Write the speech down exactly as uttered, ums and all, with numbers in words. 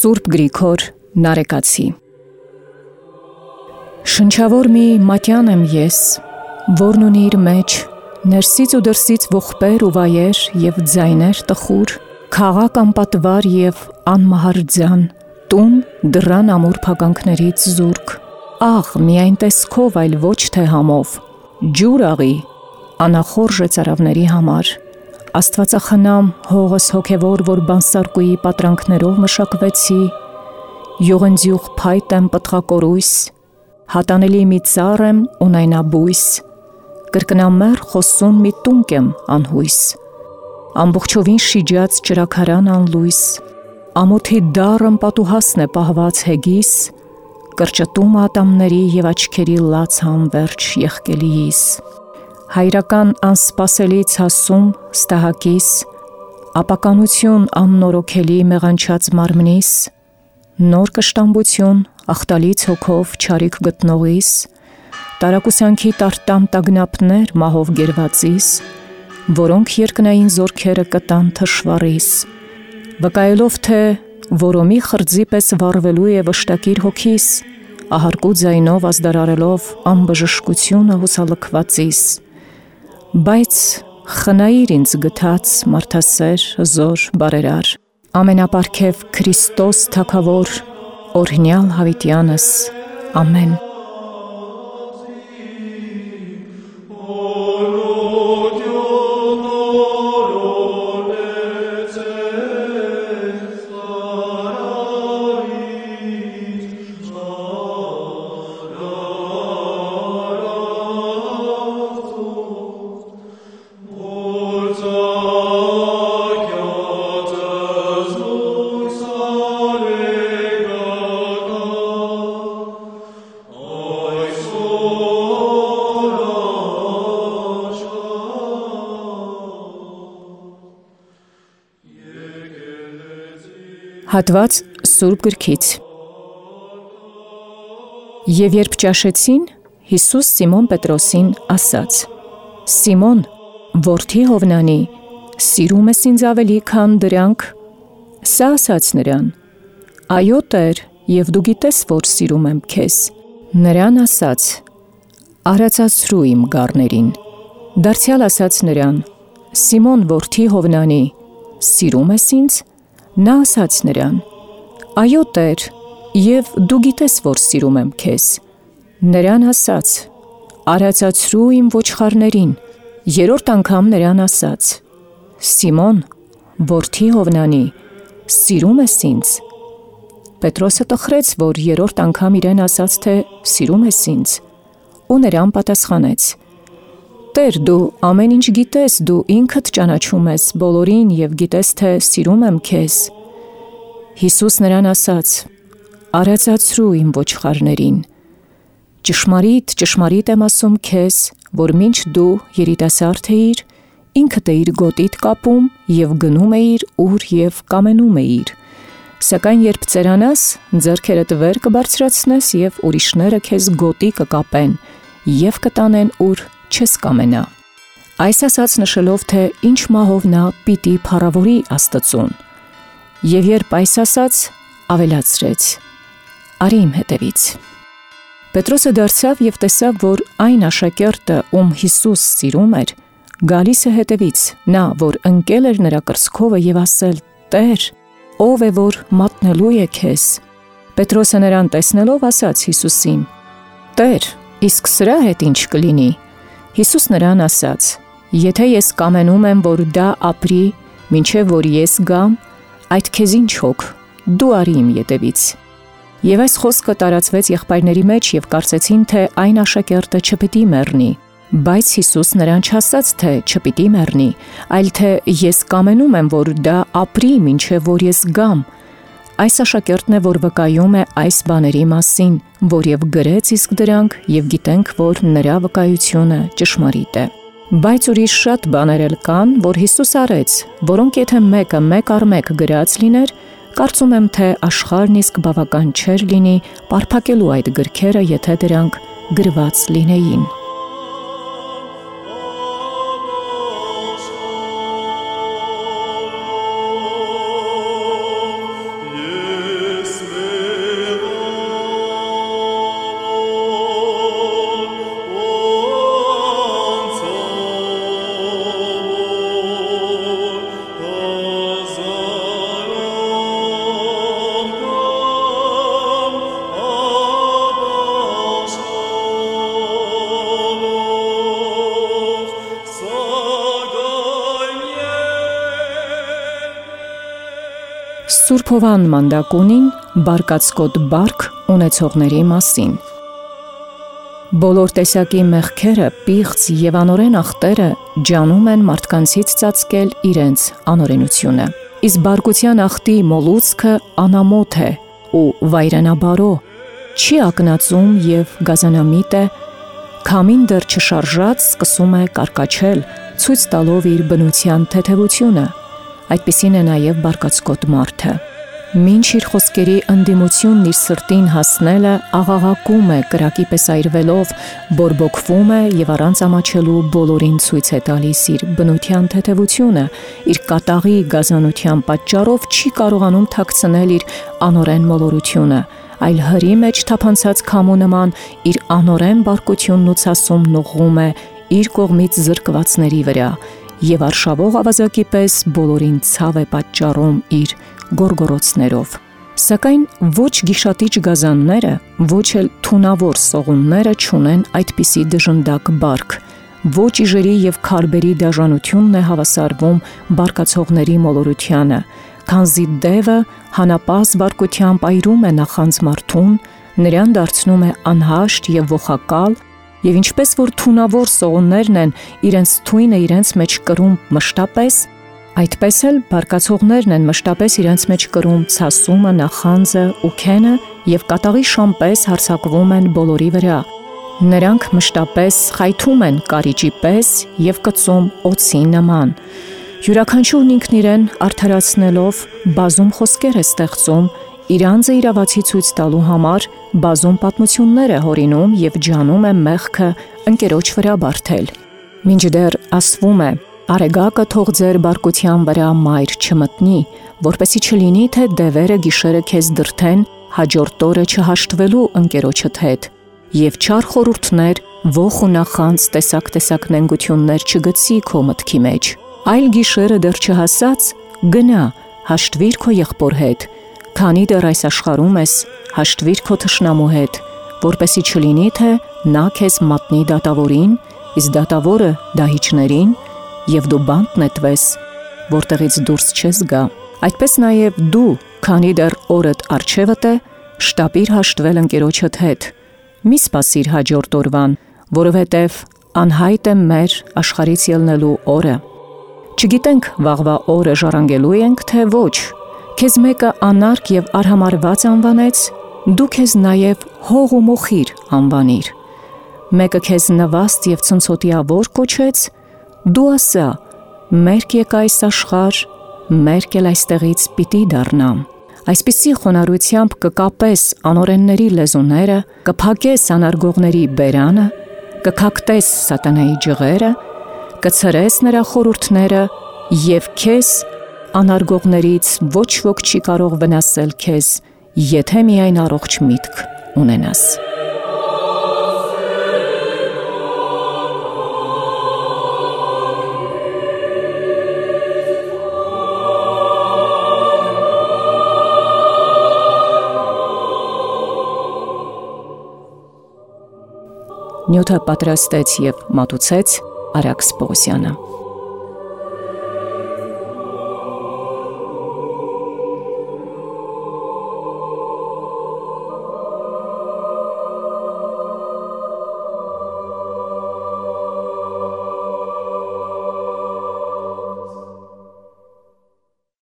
Սուրբ Գրիգոր Նարեկացի Շնչավոր մի մատյան եմ ես, որն ունի իր մեջ ներսից ու դրսից ողբեր ու վայեր և ձայներ տխուր, քաղաք անպատվար և անմահար ձան, տուն դռան ամուր փականքներից զուրկ, աղ միայն տեսքով, այլ ոչ թե համով, ջուր աղի, անախորժ է ծարավների համար, Աստվածախնամ հողս հոգևոր, որ բանսարկուի պատրանքներով մշակվեցի, յուղնձյուղ փայտ եմ պտղակորույս, հատանելի մի ծառ եմ ունայնաբույս, կրկնամեռ խոսուն մի տունկ եմ անհույս, ամբողջովին շիջած ճրագարան անլույս, ամոթի դառն պատուհասն է պահված հեգիս, կրճտում ատամների և աչքերի լաց անվերջ եղկելիս, հայրական անսպասելից հասում ստահակիս, ապականություն աննորոգելի մեղանչած մարմնիս, նոր կշտամբություն աղտալից հոգով չարիք գտնողիս, տարակուսանքի տարտամ տագնապներ մահով գերվածիս, որոնք երկնային զորքերը կտան թշվառիս, վկայելով թե որոմի խրձի պես վառվելու է վշտակիր հոգիս, ահարկու ձայնով ազդարարելով անբժշկությունը հուսալքվածիս, բայց խնայիր ինձ գթած մարդասեր, հզոր, բարերար, ամենապարգև Քրիստոս թագավոր, օրհնյալ հավիտյանս, ամեն։ Հատված Սուրբ Գրքից Եվ երբ ճաշեցին, Հիսուս Սիմոն Պետրոսին ասաց. Սիմոն, որդի Հովնանի, սիրում ես ինձ ավելի, քան դրանք, սա ասաց նրան. Այո, Տեր, և դու գիտես, որ սիրում եմ քեզ, նրան ասաց. Արածացրու իմ գառներին, դարձյալ ասաց նրան. Սիմոն, որդի Հովնանի, սիրում ես ինձ, նա ասաց նրան. Այո, Տեր, և դու գիտես, որ սիրում եմ քեզ, նրան ասաց. Արածացրու իմ ոչխարներին, երրորդ անգամ նրան ասաց. Սիմոն, որդի Հովնանի, սիրում ես ինձ, Պետրոսը տխրեց, որ երրորդ անգամ իրեն ասաց, թե սիրում ես ինձ, ու նրան պատասխանեց. Տեր, դու ամեն ինչ գիտես, դու ինքդ ճանաչում ես բոլորին և գիտես, թե սիրում եմ քեզ։ Հիսուս նրան ասաց. Արածացրու իմ ոչխարներին, ճշմարիտ, ճշմարիտ եմ ասում քեզ, որ մինչ դու երիտասարդ էիր, ինքդ էիր գոտիդ կապում և գնում էիր ուր և կամենում էիր, սակայն երբ ծերանաս, ձեռքերդ վեր կբարձրացնես և ուրիշները քեզ գոտի կկապեն և կտանեն ուր չես կամենա։ Այս ասաց նշելով, թե ինչ մահով նա պիտի փառավորի Աստծուն։ Եվ երբ այս ասաց, ավելացրեց. Արի իմ հետևից։ Պետրոսը դարձավ և տեսավ, որ այն աշակերտը, ում Հիսուս սիրում էր, գալիս է հետևից, նա, որ ընկել էր նրա կրծքովը և ասել. Տեր, ով է, որ մատնելու է քեզ։ Պետրոսը նրան տեսնելով ասաց Հիսուսին. Տեր, իսկ սրա հետ ինչ կլինի։ Հիսուս նրան ասաց. Եթե ես կամենում եմ, որ դա ապրի, մինչև որ ես գամ, այդ քեզ ինչ հոգ, դու արի իմ ետևից։ Եվ այս խոսքը տարածվեց եղբայրների մեջ և կարծեցին, թե այն աշակերտը չպիտի մեռնի, բայց Հիսուս նրան չասաց, թե չպիտի մեռնի, այլ թե ես կամենում եմ, որ դա ապրի, մինչև որ ես գամ։ Այս աշակերտն է, որ վկայում է այս բաների մասին, որ և գրեց իսկ դրանք, և գիտենք, որ նրա վկայությունը ճշմարիտ է։ Բայց ուրիշ շատ բաներ էլ կան, որ Հիսուս արեց, որոնք եթե մեկը մեկ առ մեկ գրած լիներ, կարծում եմ, թե աշխարհն իսկ բավական չէր լինի պարփակելու այդ գրքերը, եթե դրանք գրված լինեին։ Սուրբ Հովան մանդակունին բարկացկոտ բարք ունեցողների մասին։ Բոլոր տեսակի մեղքերը, պիղծ և անօրեն ախտերը ջանում են մարդկանցից ծածկել իրենց անօրենությունը։ Իսկ բարկության ախտի մոլուցքը անամոթ է ու վայրենաբարո, չի ակնածում և գազանամիտ է, քամին դեռ չշարժած սկսում է կարկաչել, ցույց տալով իր բնության թեթևությունը։ Այդպիսին է նաև բարկացկոտ մարդը։ Մինչ իր խոսքերի ընդդիմությունն իր սրտին հասնելը աղաղակում է կրակի պես այրվելով, բորբոքվում է և առանց ամաչելու բոլորին ցույց է տալիս իր բնության թեթևությունը, իր կատաղի գազանության պատճառով չի կարողանում թաքցնել իր անօրեն մոլորությունը, այլ հրի մեջ թափանցած քամու նման իր անօրեն բարկությունն ու ցասումն ուղղում է իր կողմից զրկվածների վրա և արշավող ավազակի պես բոլորին ցավ է պատճառում իր գոռգոռոցներով։ Սակայն ոչ գիշատիչ գազանները, ոչ էլ թունավոր սողունները չունեն այդպիսի դժնդակ բարք, ոչ իժերի և քարբերի դաժանությունն է հավասարվում բարկացողների մոլորությանը, քանզի դևը հանապազտ բարկությամբ այրում է նախանձ մարդուն, նրան դարձնում է անհաշտ և ոխակալ, և ինչպես որ թունավոր սողուններն են իրենց թույնը իրենց մեջ կրում մշտապես, այդպես էլ բարկացողներն են մշտապես իրենց մեջ կրում ցասումը, նախանձը ու քենը և կատաղի շան պես հարձակվում են բոլորի վրա։ Նրանք մշտապես խայթում են կարիճի պես և կծում օձի նման։ Յուրաքանչյուրն ինքն իրեն արդարացնելով բազում խոսքեր է ստեղծում, իր անձը իրավացի ցույց տալու համար բազում պատմություններ է հորինում և ջանում է մեղքը ընկերոջ վրա բարդել։ Մինչդեռ ասվում է. «Արեգակը թող ձեր բարկության վրա մայր չմտնի, որպեսզի չլինի, թե դևերը գիշերը քեզ դրդեն հաջորդ օրը չհաշտվելու ընկերոջդ հետ, և չար խորհուրդներ, ոխ ու նախանձ տեսակ-տեսակ նենգություններ չգցի քո մտքի մեջ, այլ գիշերը դեռ չհասած գնա, հաշտվիր քո եղբոր հետ, քանի դեռ այս աշխարհում ես, հաշտվիր քո թշնամու հետ, որպեսզի չլինի, թե նա քեզ մատնի դատավորին, իսկ դատավորը դահիճներին, և դու բանտ նետվես, որտեղից դուրս չես գա։ Այդպես նաև դու, քանի դեռ օրդ առջևդ է, շտապիր հաշտվել ընկերոջդ հետ, մի սպասիր հաջորդ օրվան, որովհետև անհայտ է մեր աշխարհից ելնելու օրը։ Չգիտենք վաղվա օրը ժառանգելու ենք, թե ոչ։ Քեզ մեկը անարգ և արհամարհված անվանեց, դու քեզ նաև հող ու մոխիր անվանիր։ Մեկը քեզ նվաստ և ցնցոտիավոր կոչեց, դու ասա. մերկ եկա այս աշխարհ, մերկ էլ այստեղից պիտի դառնամ։ Այսպիսի խոնարհությամբ կկապես անօրենների լեզուները, կփակես անարգողների բերանը, կքակտես սատանայի ջղերը, կցրես նրա խորհուրդները և քեզ անարգողներից ոչ ոք չի կարող վնասել քեզ, եթե միայն առողջ միտք ունենաս։ Նյութը պատրաստեց և մատուցեց Արաքս Պողոսյանը։